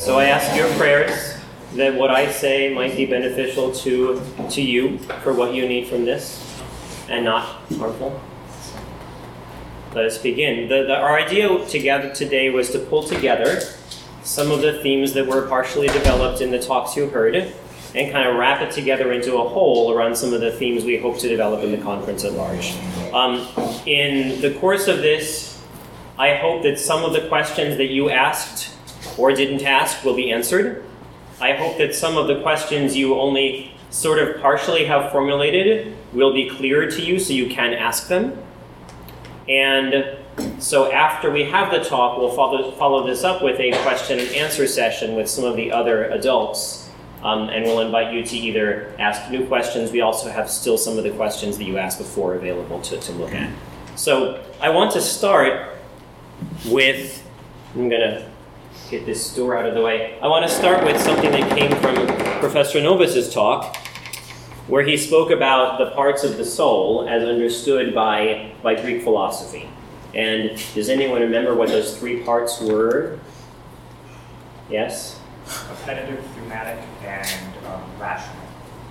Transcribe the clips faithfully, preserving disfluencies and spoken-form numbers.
So I ask your prayers that what I say might be beneficial to, to you for what you need from this, and not harmful. Let us begin. The, the, our idea together today was to pull together some of the themes that were partially developed in the talks you heard, and kind of wrap it together into a whole around some of the themes we hope to develop in the conference at large. Um, in the course of this, I hope that some of the questions that you asked or didn't ask will be answered. I hope that some of the questions you only sort of partially have formulated will be clearer to you so you can ask them. And so after we have the talk, we'll follow, follow this up with a question and answer session with some of the other adults. Um, and we'll invite you to either ask new questions. We also have still some of the questions that you asked before available to, to look at. So I want to start with, I'm going to get this door out of the way. I want to start with something that came from Professor Novus's talk, where he spoke about the parts of the soul as understood by, by Greek philosophy. And does anyone remember what those three parts were? Yes? Appetitive, thematic, and um, rational.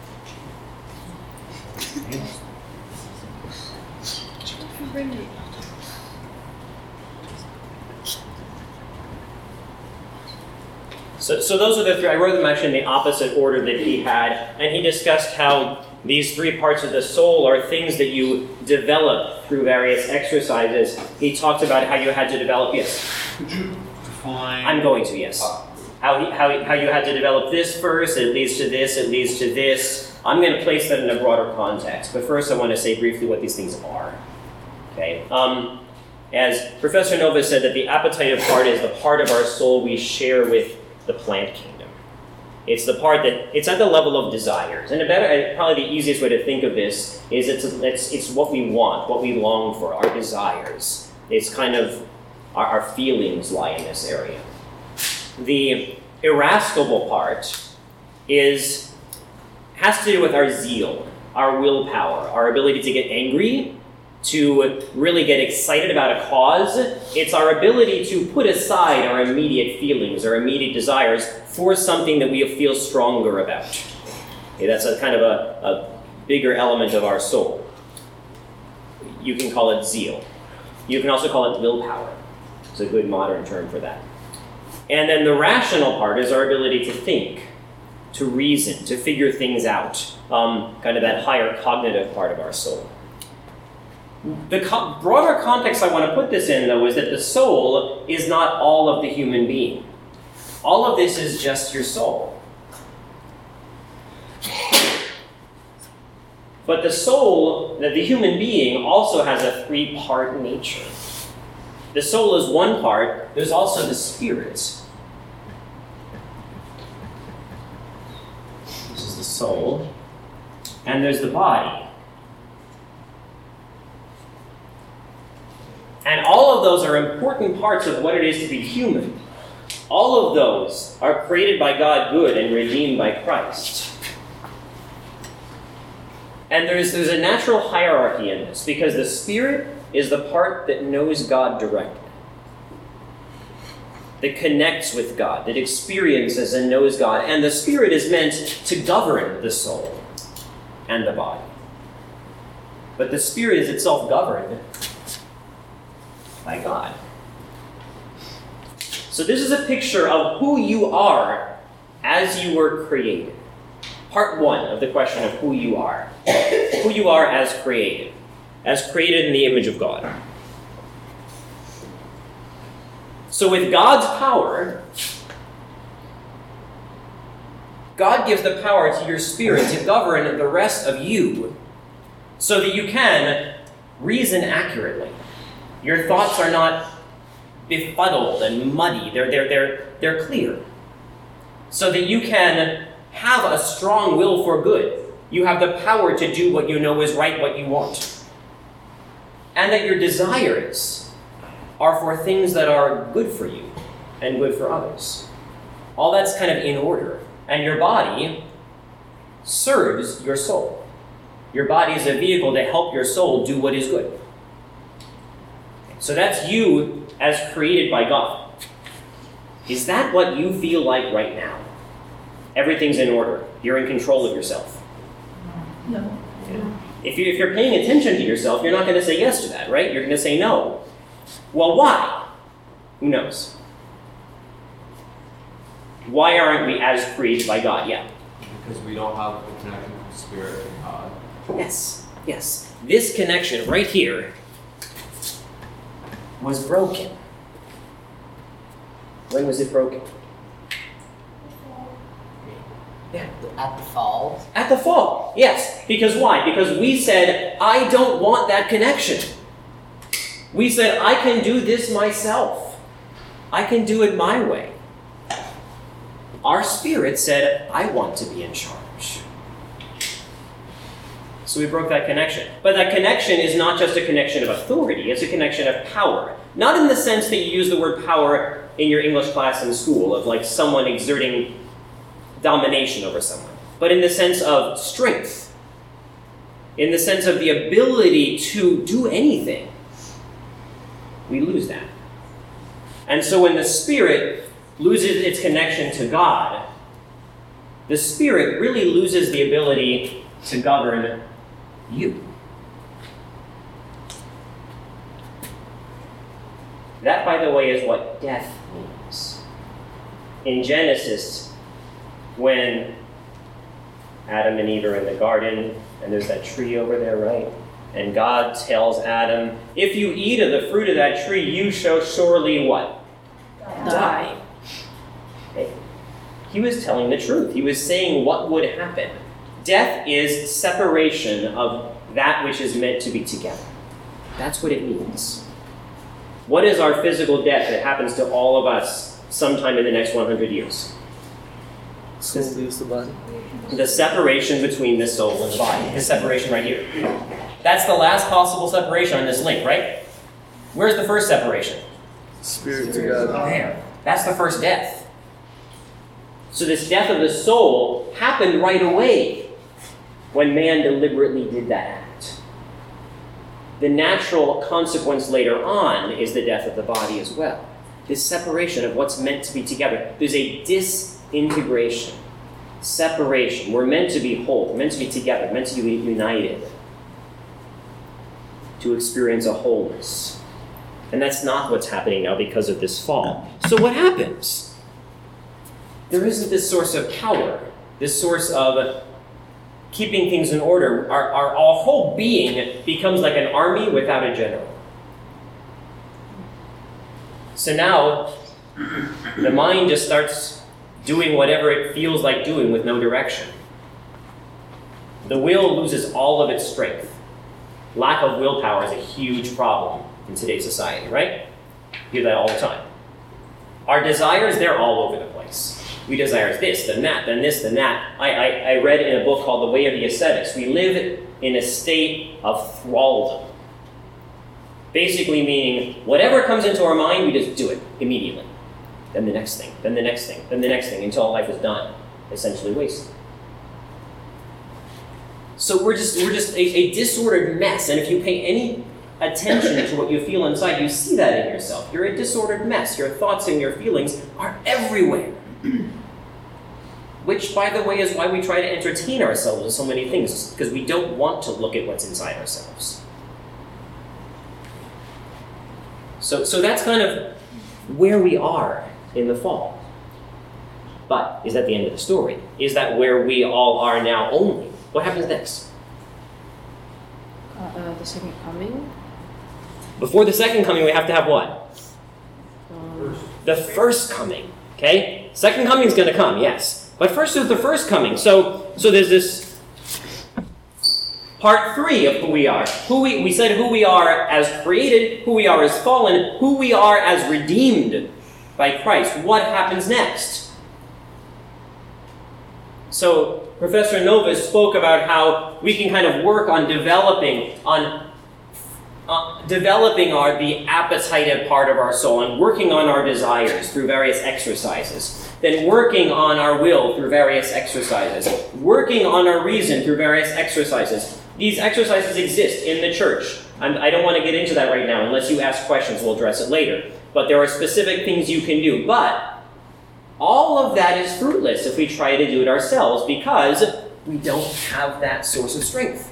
So, so those are the three. I wrote them actually in the opposite order that he had, and he discussed how these three parts of the soul are things that you develop through various exercises. He talked about how you had to develop, yes? Could you define? I'm going to, yes. How, he, how, he, how you had to develop this first, it leads to this, it leads to this. I'm going to place that in a broader context, but first I want to say briefly what these things are. Okay. Um, as Professor Nova said, that the appetitive part is the part of our soul we share with the plant kingdom. It's the part that, it's at the level of desires. And a better, probably the easiest way to think of this is it's, it's, it's what we want, what we long for, our desires. It's kind of, our, our feelings lie in this area. The irascible part is, has to do with our zeal, our willpower, our ability to get angry, to really get excited about a cause. It's our ability to put aside our immediate feelings, our immediate desires for something that we feel stronger about. Okay, that's a kind of a, a bigger element of our soul. You can call it zeal. You can also call it willpower. It's a good modern term for that. And then the rational part is our ability to think, to reason, to figure things out, um, kind of that higher cognitive part of our soul. The co- broader context I want to put this in, though, is that the soul is not all of the human being. All of this is just your soul. But the soul, that the human being, also has a three-part nature. The soul is one part. There's also the spirit. This is the soul. And there's the body. And all of those are important parts of what it is to be human. All of those are created by God good and redeemed by Christ. And there's, there's a natural hierarchy in this, because the spirit is the part that knows God directly, that connects with God, that experiences and knows God. And the spirit is meant to govern the soul and the body. But the spirit is itself governed by God. So this is a picture of who you are as you were created. Part one of the question of who you are. Who you are as created. As created in the image of God. So with God's power, God gives the power to your spirit to govern the rest of you so that you can reason accurately. Your thoughts are not befuddled and muddy. They're, they're, they're, they're clear. So that you can have a strong will for good. You have the power to do what you know is right, what you want. And that your desires are for things that are good for you and good for others. All that's kind of in order. And your body serves your soul. Your body is a vehicle to help your soul do what is good. So that's you as created by God. Is that what you feel like right now? Everything's in order. You're in control of yourself. No. If, you, if you're paying attention to yourself, you're not going to say yes to that, right? You're going to say no. Well, why? Who knows? Why aren't we as created by God? Yeah. Because we don't have the connection with Spirit and God. Yes, yes. This connection right here was broken. When was it broken? Yeah. At the fall. At the fall, yes. Because why? Because we said, I don't want that connection. We said, I can do this myself. I can do it my way. Our spirit said, I want to be in charge. So we broke that connection. But that connection is not just a connection of authority, it's a connection of power. Not in the sense that you use the word power in your English class in school, of like someone exerting domination over someone, but in the sense of strength, in the sense of the ability to do anything. We lose that. And so when the spirit loses its connection to God, the spirit really loses the ability to govern you. That, by the way, is what death means. In Genesis, when Adam and Eve are in the garden, and there's that tree over there, right? And God tells Adam, if you eat of the fruit of that tree, you shall surely what? Die. Okay. He was telling the truth. He was saying what would happen. Death is separation of that which is meant to be together. That's what it means. What is our physical death that happens to all of us sometime in the next one hundred years? Soul leaves the body. The separation between the soul and the body. The separation right here. That's the last possible separation on this link, right? Where's the first separation? Spirit to God. There. That's the first death. So this death of the soul happened right away when man deliberately did that act. The natural consequence later on is the death of the body as well. This separation of what's meant to be together. There's a disintegration, separation. We're meant to be whole, we're meant to be together, meant to be united, to experience a wholeness. And that's not what's happening now because of this fall. So what happens? There isn't this source of power, this source of keeping things in order. Our, our, our whole being becomes like an army without a general. So now, the mind just starts doing whatever it feels like doing with no direction. The will loses all of its strength. Lack of willpower is a huge problem in today's society, right? You hear that all the time. Our desires, they're all over the place. We desire this, then that, then this, then that. I, I, I read in a book called The Way of the Ascetics, we live in a state of thraldom. Basically meaning, whatever comes into our mind, we just do it immediately. Then the next thing, then the next thing, then the next thing, until life is done, essentially wasted. So we're just we're just a, a disordered mess, and if you pay any attention to what you feel inside, you see that in yourself. You're a disordered mess. Your thoughts and your feelings are everywhere. Which, by the way, is why we try to entertain ourselves with so many things, because we don't want to look at what's inside ourselves. So, so that's kind of where we are in the fall. But is that the end of the story? Is that where we all are now only? What happens next? Uh, uh, the second coming. Before the second coming, we have to have what? Um, The first coming. Okay? Second coming is going to come, yes. But first is the first coming. So, so there's this part three of who we are. Who we, we said who we are as created, who we are as fallen, who we are as redeemed by Christ. What happens next? So Professor Novus spoke about how we can kind of work on developing, on uh, developing our the appetitive part of our soul, and working on our desires through various exercises. Then working on our will through various exercises. Working on our reason through various exercises. These exercises exist in the church. I'm, I don't want to get into that right now. Unless you ask questions, we'll address it later. But there are specific things you can do. But All of that is fruitless if we try to do it ourselves because we don't have that source of strength.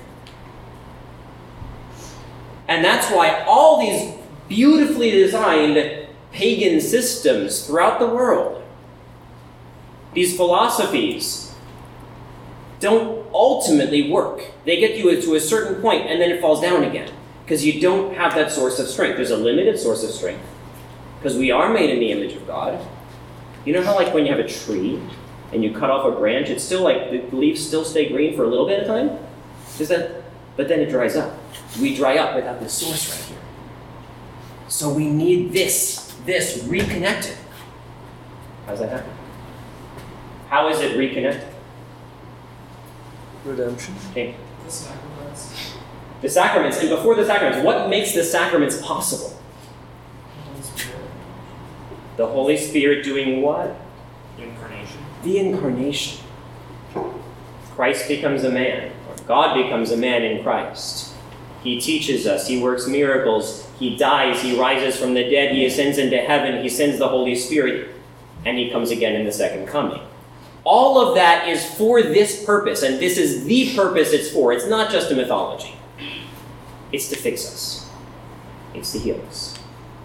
And that's why all these beautifully designed pagan systems throughout the world, these philosophies, don't ultimately work. They get you to a certain point and then it falls down again because you don't have that source of strength. There's a limited source of strength because we are made in the image of God. You know how like when you have a tree and you cut off a branch, it's still like the leaves still stay green for a little bit of time? Is that, but then it dries up. We dry up without this source right here. So we need this, this reconnected. How does that happen? How is it reconnected? Redemption. Okay. The sacraments. The sacraments, and before the sacraments, what makes the sacraments possible? Holy Spirit. The Holy Spirit doing what? Incarnation. The incarnation. Christ becomes a man, or God becomes a man in Christ. He teaches us, he works miracles, he dies, he rises from the dead, he ascends into heaven, he sends the Holy Spirit, and he comes again in the second coming. All of that is for this purpose, and this is the purpose it's for. It's not just a mythology. It's to fix us. It's to heal us.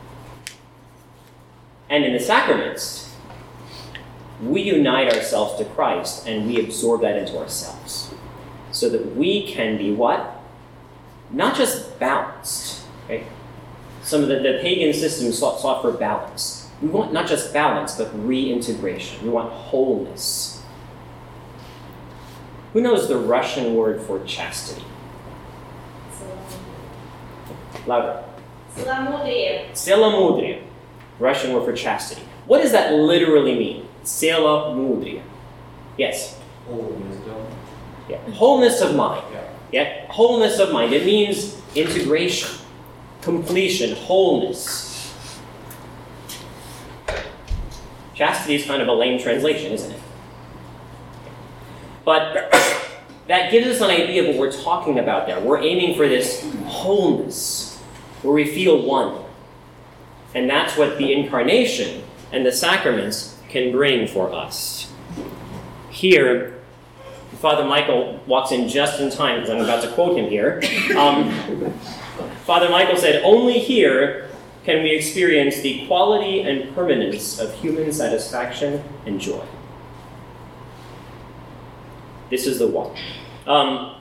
And in the sacraments, we unite ourselves to Christ and we absorb that into ourselves so that we can be what? Not just balanced. Okay? Some of the, the pagan systems sought, sought for balance. We want not just balance, but reintegration. We want wholeness. Who knows the Russian word for chastity? Louder. Целомудрие. Целомудрие. Russian word for chastity. What does that literally mean? Целомудрие. Yes. Whole wisdom. Yeah. Wholeness of mind. Yeah. Yeah. Wholeness of mind. It means integration, completion, wholeness. Chastity is kind of a lame translation, isn't it? But that gives us an idea of what we're talking about there. We're aiming for this wholeness where we feel one. And that's what the incarnation and the sacraments can bring for us. Here, Father Michael walks in just in time because I'm about to quote him here. Um, Father Michael said, "Only here can we experience the quality and permanence of human satisfaction and joy." This is the one. Um,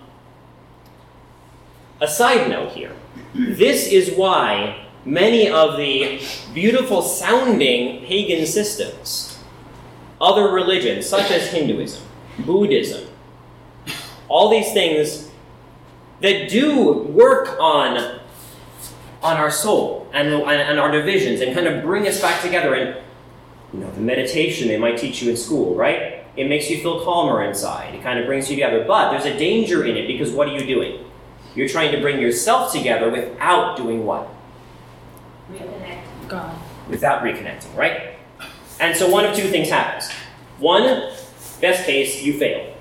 a side note here. This is why many of the beautiful sounding pagan systems, other religions such as Hinduism, Buddhism, all these things that do work on, on our soul and, and our divisions and kind of bring us back together. And you know, the meditation they might teach you in school, right? It makes you feel calmer inside. It kind of brings you together. But there's a danger in it because what are you doing? You're trying to bring yourself together without doing what? Reconnect. God. Without reconnecting, right? And so one of two things happens. One, best case, you fail.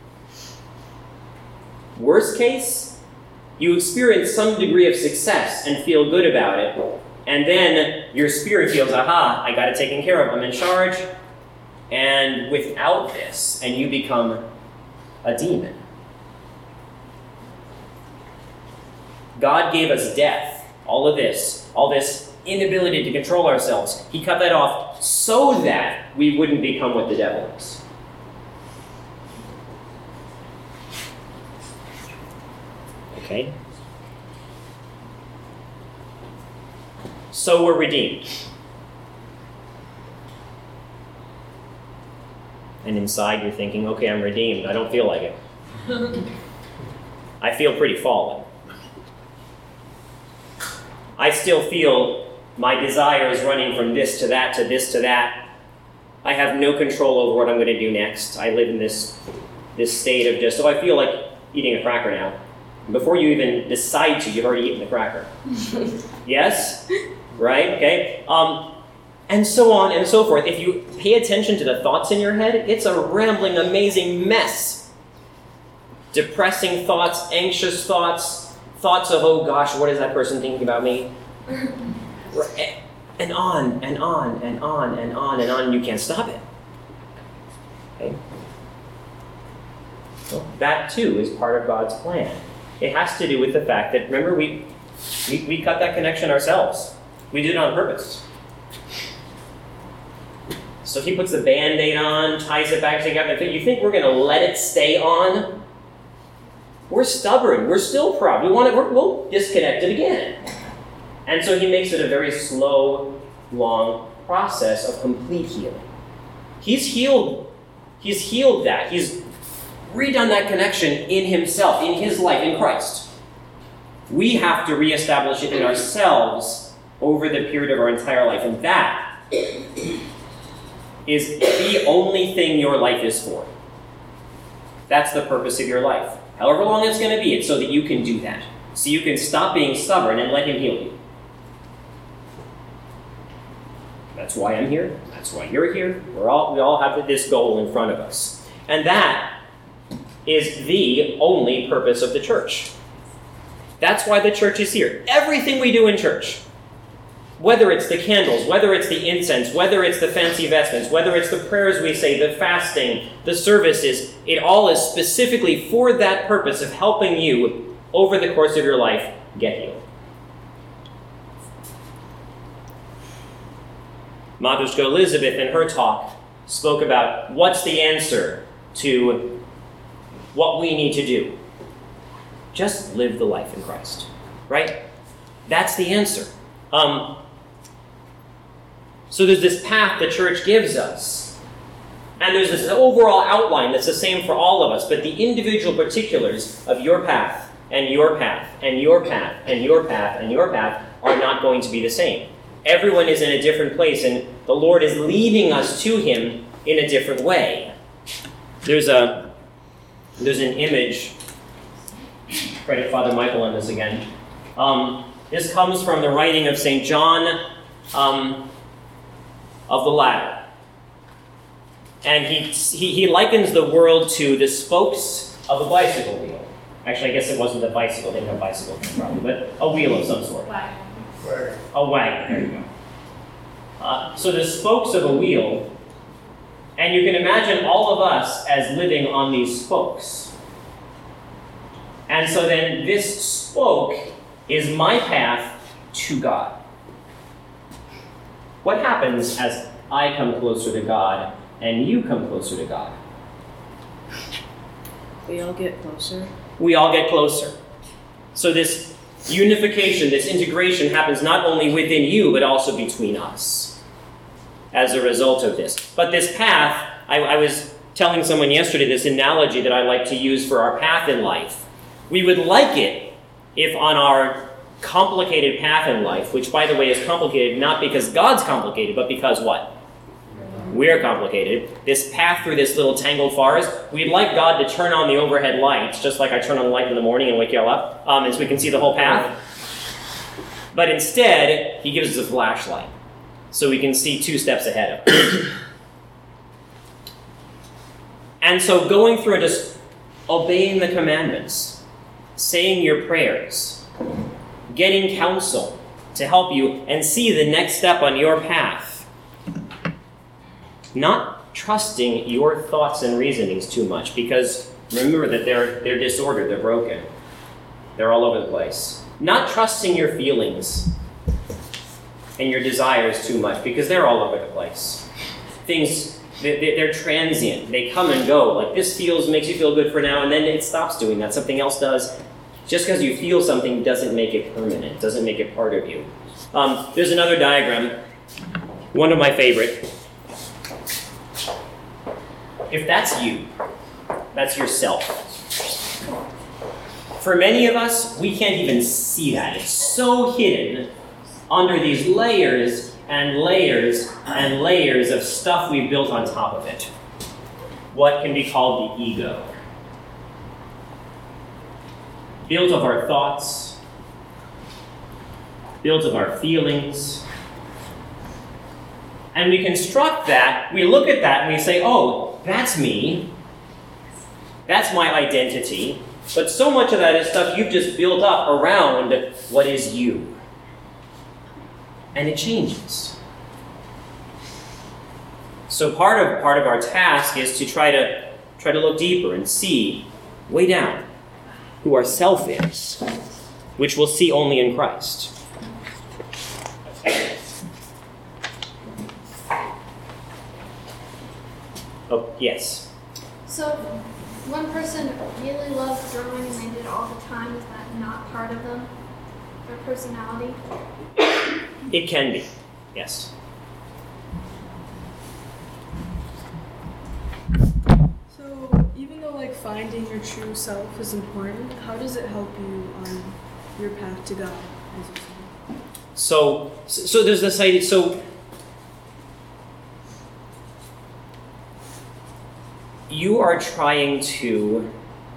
Worst case, you experience some degree of success and feel good about it, and then your spirit feels, aha, I got it taken care of, I'm in charge, and without this, and you become a demon. God gave us death, all of this, all this inability to control ourselves. He cut that off so that we wouldn't become what the devil is. Okay? So we're redeemed. And inside you're thinking, okay, I'm redeemed. I don't feel like it. I feel pretty fallen. I still feel my desire is running from this to that to this to that. I have no control over what I'm going to do next. I live in this, this state of just, oh, I feel like eating a cracker now. Before you even decide to, you've already eaten the cracker. Yes? Right? Okay? Um, and so on and so forth. If you pay attention to the thoughts in your head, it's a rambling, amazing mess. Depressing thoughts, anxious thoughts, thoughts of, oh gosh, what is that person thinking about me? And on and on and on and on and on. You can't stop it. Okay? So that too is part of God's plan. It has to do with the fact that, remember, we, we, we cut that connection ourselves. We did it on purpose. So he puts the Band-Aid on, ties it back together. You think we're going to let it stay on? We're stubborn. We're still proud. We want to, we'll disconnect it again. And so he makes it a very slow, long process of complete healing. He's healed. He's healed that. He's redone that connection in himself, in his life, in Christ. We have to reestablish it in ourselves over the period of our entire life. And that is the only thing your life is for. That's the purpose of your life. However long it's going to be, it's so that you can do that. So you can stop being stubborn and let him heal you. That's why I'm here. That's why you're here. We're all, we all have this goal in front of us. And that is the only purpose of the church. That's why the church is here. Everything we do in church, whether it's the candles, whether it's the incense, whether it's the fancy vestments, whether it's the prayers we say, the fasting, the services, it all is specifically for that purpose of helping you, over the course of your life, get healed. Matushka Elizabeth, in her talk, spoke about what's the answer to what we need to do. Just live the life in Christ, right? That's the answer. Um, so there's this path the church gives us. And there's this overall outline that's the same for all of us, but the individual particulars of your path, and your path, and your path, and your path, and your path are not going to be the same. Everyone is in a different place, and the Lord is leading us to him in a different way. There's a there's an image. Credit Father Michael on this again. Um, this comes from the writing of Saint John um, of the Ladder. And he, he he likens the world to the spokes of a bicycle wheel. Actually, I guess it wasn't a bicycle. They didn't have bicycles probably, but a wheel of some sort. Wagon. A wagon, there you go. Uh, so the spokes of a wheel, and you can imagine all of us as living on these spokes. And so then this spoke is my path to God. What happens as I come closer to God and you come closer to God? We all get closer. We all get closer. So this unification, this integration happens not only within you, but also between us as a result of this. But this path, I, I was telling someone yesterday this analogy that I like to use for our path in life. We would like it if on our complicated path in life, which by the way is complicated not because God's complicated, but because what? We're complicated. This path through this little tangled forest, we'd like God to turn on the overhead lights, just like I turn on the light in the morning and wake you all up, um, and so we can see the whole path. But instead, he gives us a flashlight, so we can see two steps ahead of us. And so going through and just obeying the commandments, saying your prayers, getting counsel to help you and see the next step on your path, not trusting your thoughts and reasonings too much, because remember that they're they're disordered, they're broken. They're all over the place. Not trusting your feelings and your desires too much, because they're all over the place. Things, they, they're transient. They come and go. Like this feels, makes you feel good for now, and then it stops doing that. Something else does. Just because you feel something doesn't make it permanent, doesn't make it part of you. Um, there's another diagram, one of my favorite. If that's you, that's yourself. For many of us, we can't even see that. It's so hidden under these layers and layers and layers of stuff we've built on top of it. What can be called the ego. Built of our thoughts, built of our feelings. And we construct that, we look at that and we say, oh, that's me. That's my identity. But so much of that is stuff you've just built up around what is you. And it changes. So part of part of our task is to try to try to look deeper and see way down who our self is, which we'll see only in Christ. Oh, yes. So, one person really loves drawing and they did it all the time. Is that not part of them? Their personality? It can be, yes. So even though like finding your true self is important, how does it help you on your path to God? As you say? So, so there's this idea. So, you are trying to,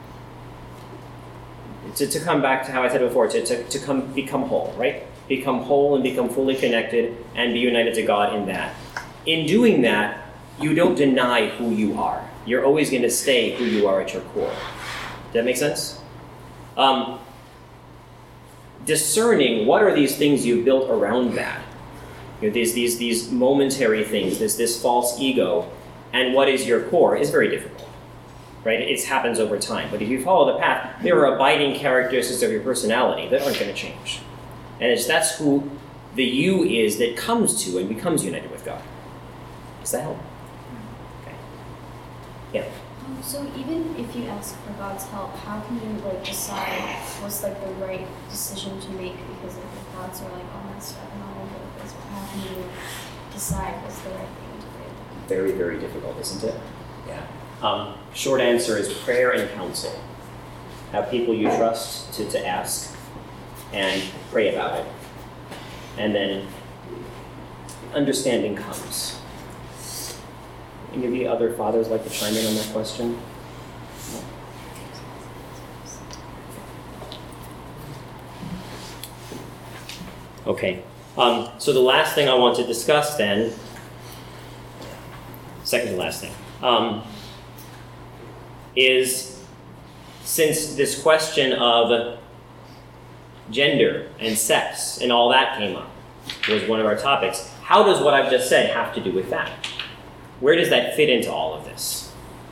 to to come back to how I said before, to, to, to come become whole, right? Become whole and become fully connected and be united to God in that. In doing that, you don't deny who you are. You're always going to stay who you are at your core. Does that make sense? Um, discerning what are these things you've built around that, you know, these these these momentary things, this this false ego, and what is your core is very difficult, right? It happens over time. But if you follow the path, there are abiding characteristics of your personality that aren't going to change, and it's that's who the you is that comes to and becomes united with God. Does that help? Okay. Yeah. Um, so even if you ask for God's help, how can you like decide what's like the right decision to make? Because if your thoughts are like all messed up and all over the place, how can you decide what's the right thing to do? Very, very difficult, isn't it? Yeah. Um, short answer is prayer and counsel. Have people you trust to, to ask and pray about it. And then understanding comes. Any of the other fathers like to chime in on that question? Okay. Um, so the last thing I want to discuss then, second to last thing, um, is since this question of gender and sex and all that came up, was one of our topics, how does what I've just said have to do with that? Where does that fit into all of this?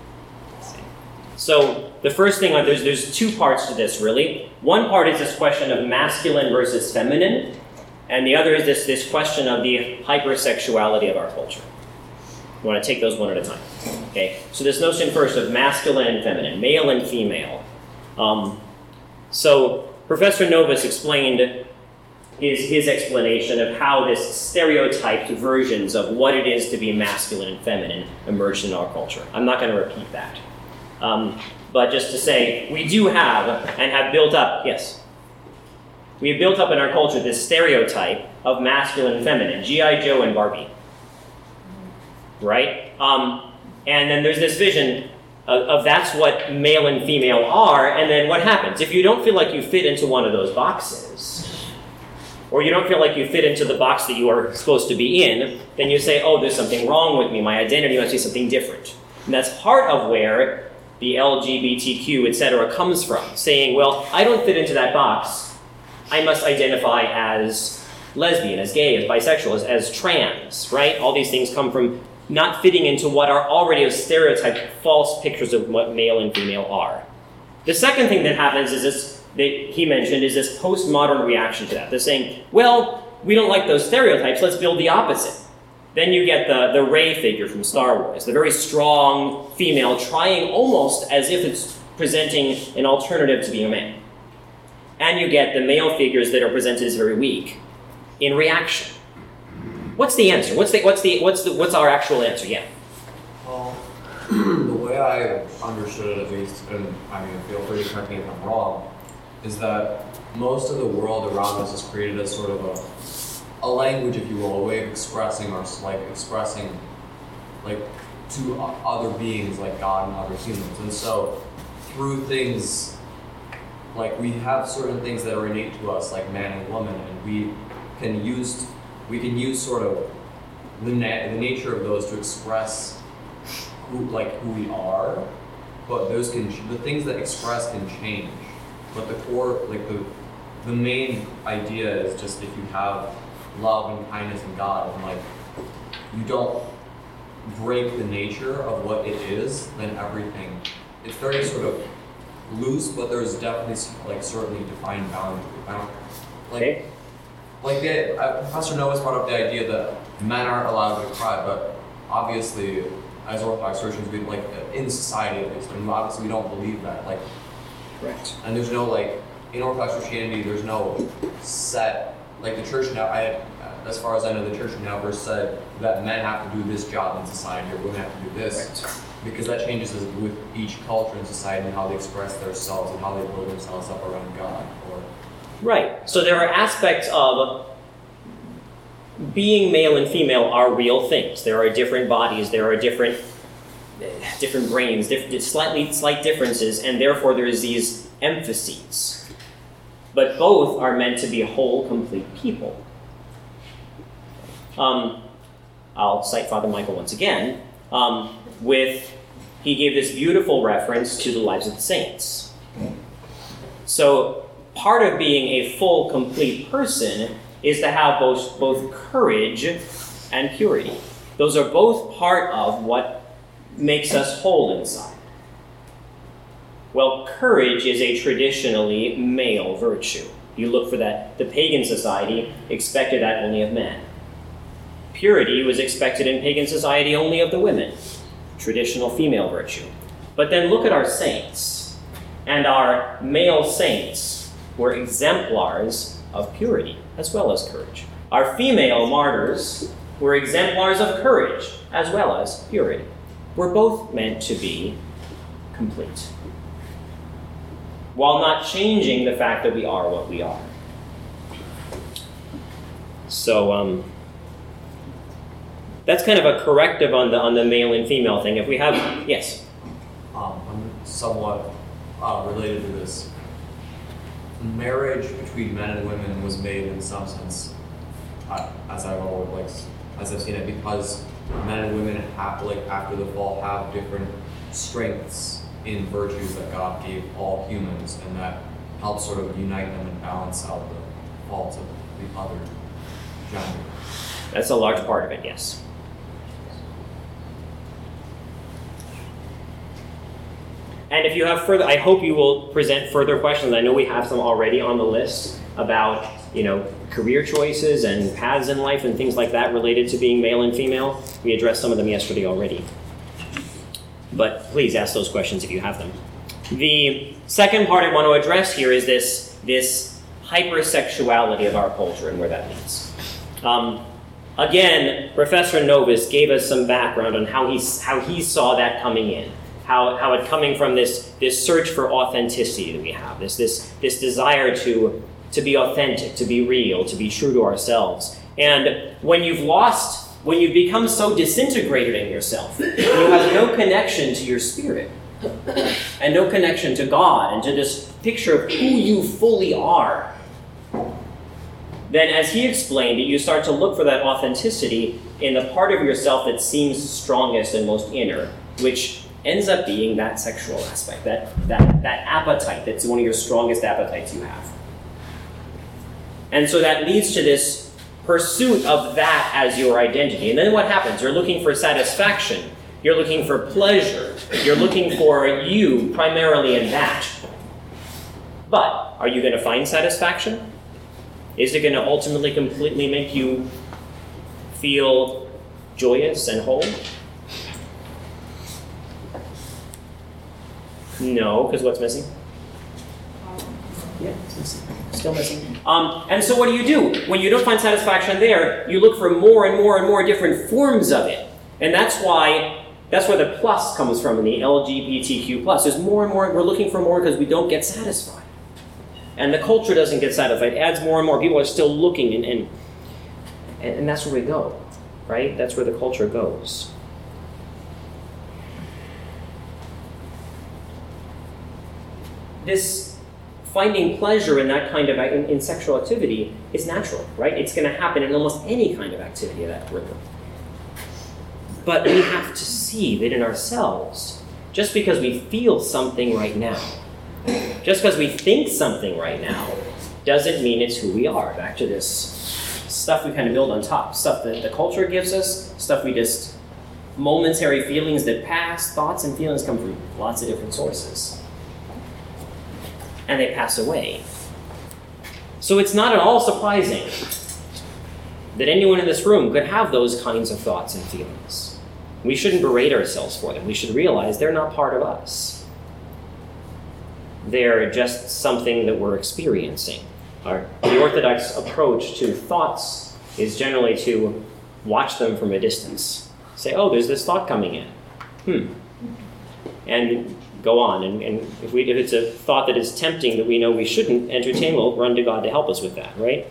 So the first thing, there's, there's two parts to this, really. One part is this question of masculine versus feminine, and the other is this, this question of the hypersexuality of our culture. We want to take those one at a time. Okay, so this notion first of masculine and feminine, male and female. Um, so Professor Novus explained his, his explanation of how this stereotyped versions of what it is to be masculine and feminine emerged in our culture. I'm not going to repeat that. Um, but just to say, we do have and have built up, yes, we have built up in our culture this stereotype of masculine and feminine, G I Joe and Barbie. Right? Um, and then there's this vision of, of that's what male and female are, and then what happens? If you don't feel like you fit into one of those boxes, or you don't feel like you fit into the box that you are supposed to be in, then you say, oh, there's something wrong with me, my identity must be something different. And that's part of where the L G B T Q, et cetera, comes from, saying, well, I don't fit into that box, I must identify as lesbian, as gay, as bisexual, as, as trans, right? All these things come from not fitting into what are already stereotyped false pictures of what male and female are. The second thing that happens is this, that he mentioned, is this postmodern reaction to that. They're saying, well, we don't like those stereotypes, let's build the opposite. Then you get the, the Rey figure from Star Wars, the very strong female trying almost as if it's presenting an alternative to being a man. And you get the male figures that are presented as very weak in reaction. What's the answer? What's the what's the what's the what's our actual answer? Yeah. Well, the way I understood it, at least, and I mean, feel free to correct me if I'm wrong, is that most of the world around us is created as sort of a, a language, if you will, a way of expressing our, like expressing, like to other beings, like God and other humans, and so through things, like we have certain things that are innate to us, like man and woman, and we can use. We can use sort of the, na- the nature of those to express who, like who we are, but those can the things that express can change. But the core, like the the main idea is just if you have love and kindness in God, and like you don't break the nature of what it is, then everything, it's very sort of loose, but there's definitely like certainly defined boundaries. Bound, like, Okay. like the, uh, Professor Novus brought up the idea that men aren't allowed to cry, but obviously, as Orthodox Christians, we like in society at least, I mean, obviously we don't believe that. Like, Correct. and there's no like in Orthodox Christianity, there's no set like the church now. I, as far as I know, the church never said that men have to do this job in society or women have to do this, Correct. because that changes with each culture and society and how they express themselves and how they build themselves up around God. Or Right. So there are aspects of being male and female are real things. There are different bodies. There are different different brains, different, slightly slight differences, and therefore there's these emphases. But both are meant to be whole, complete people. Um, I'll cite Father Michael once again. Um, with he gave this beautiful reference to the lives of the saints. So part of being a full, complete person is to have both, both courage and purity. Those are both part of what makes us whole inside. Well, courage is a traditionally male virtue. You look for that. The pagan society expected that only of men. Purity was expected in pagan society only of the women. Traditional female virtue. But then look at our saints. And our male saints were exemplars of purity as well as courage. Our female martyrs were exemplars of courage as well as purity. We're both meant to be complete, while not changing the fact that we are what we are. So um, that's kind of a corrective on the on the male and female thing. If we have, yes. um, I'm somewhat uh, related to this. Marriage between men and women was made in some sense, uh, as I've always like, as I've seen it, because men and women have to, like, after the fall, have different strengths in virtues that God gave all humans, and that helps sort of unite them and balance out the faults of the other gender. That's a large part of it, yes. And if you have further, I hope you will present further questions. I know we have some already on the list about, you know, career choices and paths in life and things like that related to being male and female. We addressed some of them yesterday already. But please ask those questions if you have them. The second part I want to address here is this, this hypersexuality of our culture and where that leads. Um, again, Professor Novus gave us some background on how he, how he saw that coming in. How, how it coming from this, this search for authenticity that we have, this, this, this desire to, to be authentic, to be real, to be true to ourselves. And when you've lost, when you've become so disintegrated in yourself, you have no connection to your spirit, and no connection to God, and to this picture of who you fully are, then as he explained it, you start to look for that authenticity in the part of yourself that seems strongest and most inner, which ends up being that sexual aspect, that, that, that appetite that's one of your strongest appetites you have. And so that leads to this pursuit of that as your identity. And then what happens? You're looking for satisfaction. You're looking for pleasure. You're looking for you primarily in that. But are you going to find satisfaction? Is it going to ultimately completely make you feel joyous and whole? No, because what's missing? Yeah, it's missing. Still missing. Um, and so what do you do? When you don't find satisfaction there, you look for more and more and more different forms of it. And that's why that's where the plus comes from in the L G B T Q plus. There's more and more, we're looking for more because we don't get satisfied. And the culture doesn't get satisfied. It adds more and more. People are still looking, and, and, and that's where we go, right? That's where the culture goes. This finding pleasure in that kind of, in, in sexual activity is natural, right? It's going to happen in almost any kind of activity of that we're in. But we have to see that in ourselves, just because we feel something right now, just because we think something right now, doesn't mean it's who we are. Back to this stuff we kind of build on top, stuff that the culture gives us, stuff we just momentary feelings that pass. Thoughts and feelings come from lots of different sources. And they pass away. So it's not at all surprising that anyone in this room could have those kinds of thoughts and feelings. We shouldn't berate ourselves for them. We should realize they're not part of us. They're just something that we're experiencing. Our, the Orthodox approach to thoughts is generally to watch them from a distance. Say, oh, there's this thought coming in. Hmm. And go on. And, and if, we, if it's a thought that is tempting that we know we shouldn't entertain, we'll run to God to help us with that, right?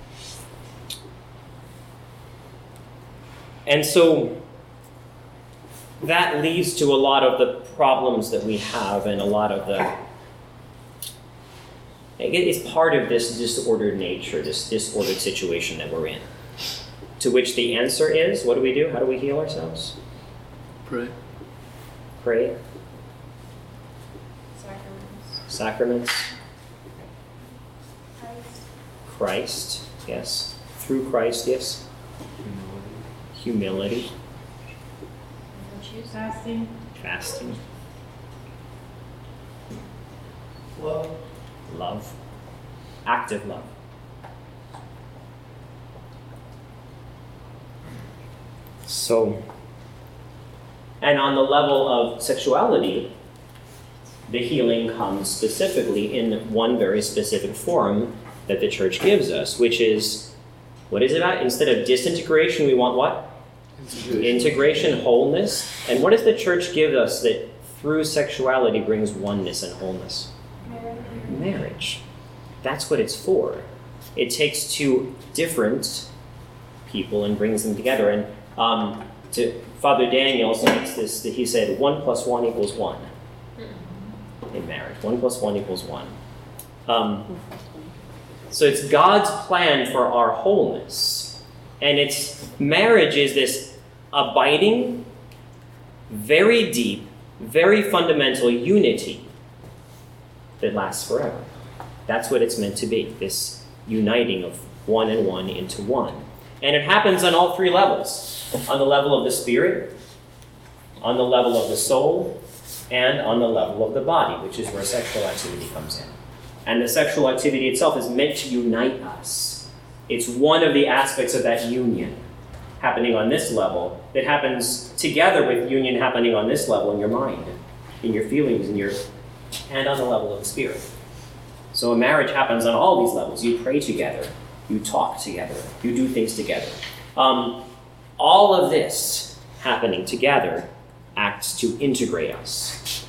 And so that leads to a lot of the problems that we have and a lot of the... It's part of this disordered nature, this disordered situation that we're in. To which the answer is, what do we do? How do we heal ourselves? Pray. Pray. Sacraments. Sacraments. Christ. Christ, yes. Through Christ, yes. Humility. Virtues. Fasting. Fasting. Love. Love. Active love. So, and on the level of sexuality, the healing comes specifically in one very specific form that the church gives us, which is, what is it about? Instead of disintegration, we want what? Integration. Integration, wholeness. And what does the church give us that through sexuality brings oneness and wholeness? Marriage. That's what it's for. It takes two different people and brings them together. And um, to Father Daniel makes this, that he said, one plus one equals one in marriage. One plus one equals one. Um, so it's God's plan for our wholeness. And it's marriage is this abiding, very deep, very fundamental unity that lasts forever. That's what it's meant to be, this uniting of one and one into one. And it happens on all three levels. On the level of the spirit, on the level of the soul, and on the level of the body, which is where sexual activity comes in. And the sexual activity itself is meant to unite us. It's one of the aspects of that union happening on this level that happens together with union happening on this level in your mind, in your feelings, in your, and on the level of the spirit. So a marriage happens on all these levels. You pray together, you talk together, you do things together. Um, all of this happening together acts to integrate us.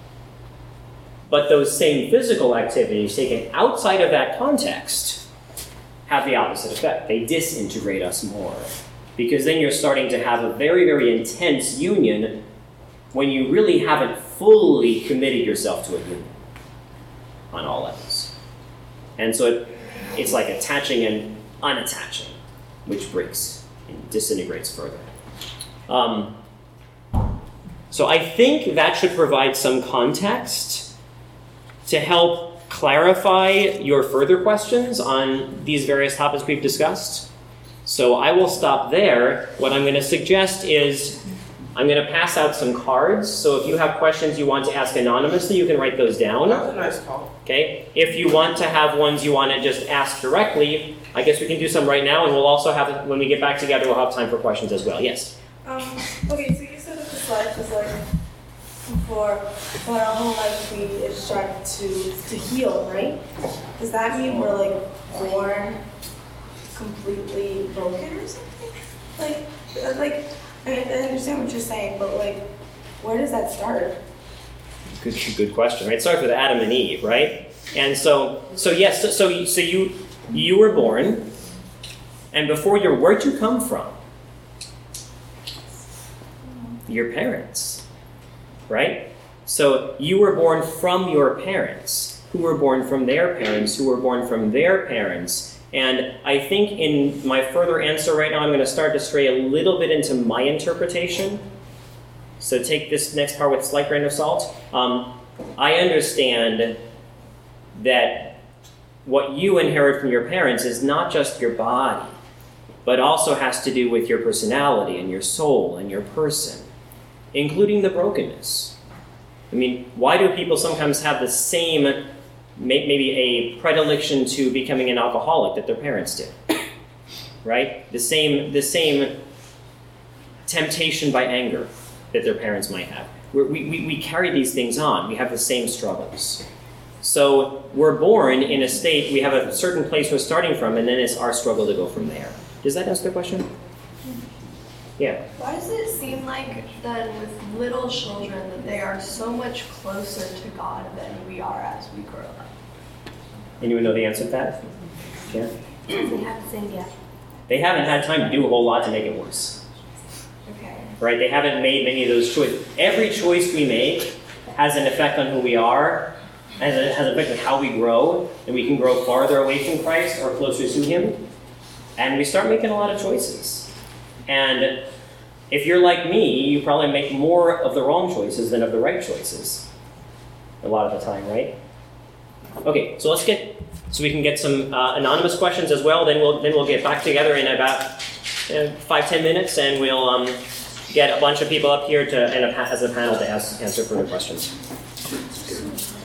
But those same physical activities taken outside of that context have the opposite effect. They disintegrate us more. Because then you're starting to have a very, very intense union when you really haven't fully committed yourself to a union on all levels. And so it, it's like attaching and unattaching, which breaks and disintegrates further. Um, so I think that should provide some context to help clarify your further questions on these various topics we've discussed. So I will stop there. What I'm going to suggest is I'm going to pass out some cards. So if you have questions you want to ask anonymously, you can write those down. That was a nice call. Okay. If you want to have ones you want to just ask directly, I guess we can do some right now, and we'll also have, when we get back together, we'll have time for questions as well. Yes? Um, okay, so you said that this life is like, for, for our whole life we is starting to, to heal, right? Does that mean we're like born completely broken or something? Like, like, I mean, I understand what you're saying, but like, where does that start? Good, good question, right? It starts with Adam and Eve, right? And so, so yes, so, so, you, so you, you were born, and before you, where'd you come from? Your parents, right? So you were born from your parents, who were born from their parents, who were born from their parents. And I think in my further answer right now, I'm going to start to stray a little bit into my interpretation. So take this next part with a slight grain of salt. Um, I understand that what you inherit from your parents is not just your body, but also has to do with your personality and your soul and your person. including the brokenness. I mean, why do people sometimes have the same, may- maybe a predilection to becoming an alcoholic that their parents did? Right? The same, the same temptation by anger that their parents might have. We're, we, we, we carry these things on. We have the same struggles. So we're born in a state, we have a certain place we're starting from, and then it's our struggle to go from there. Does that answer the question? Yeah. Why does it seem like then with little children that they are so much closer to God than we are as we grow up? Anyone know the answer to that? Yeah. They haven't sinned yet. They haven't had time to do a whole lot to make it worse. Okay. Right? They haven't made many of those choices. Every choice we make has an effect on who we are, and it has an effect on how we grow, and we can grow farther away from Christ or closer to Him. And we start making a lot of choices. And if you're like me, you probably make more of the wrong choices than of the right choices. A lot of the time, right? Okay, so let's get, so we can get some uh, anonymous questions as well. Then we'll then we'll get back together in about uh, five ten minutes, and we'll um, get a bunch of people up here to and a, as a panel to ask, answer further questions.